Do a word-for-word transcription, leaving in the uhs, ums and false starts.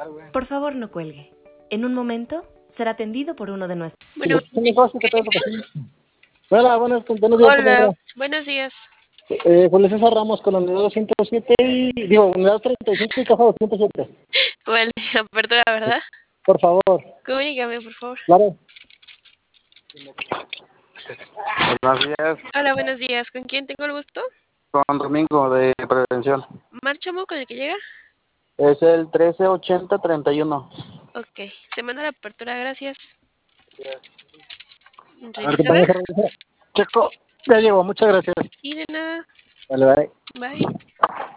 Por favor, no cuelgue. En un momento será atendido por uno de nuestros... Bueno, Hola, buenos, buenos días, hola, señora. buenos días. Eh, Julio César Ramos con la unidad doscientos siete y, digo, unidad treinta y cinco y caja doscientos siete. Vale, apertura, ¿verdad? Por favor. Comunícame, por favor. Claro. Buenos días, Hola, buenos días. ¿Con quién tengo el gusto? con Domingo de Prevención. ¿Marchamo con el que llega? Es el trece ochenta treinta y uno. Ok, te mando la apertura, gracias. A ver, ¿Revisada? compañero, revisa. Checo, ya llegó, muchas gracias. Y de nada. Vale, bye. Bye.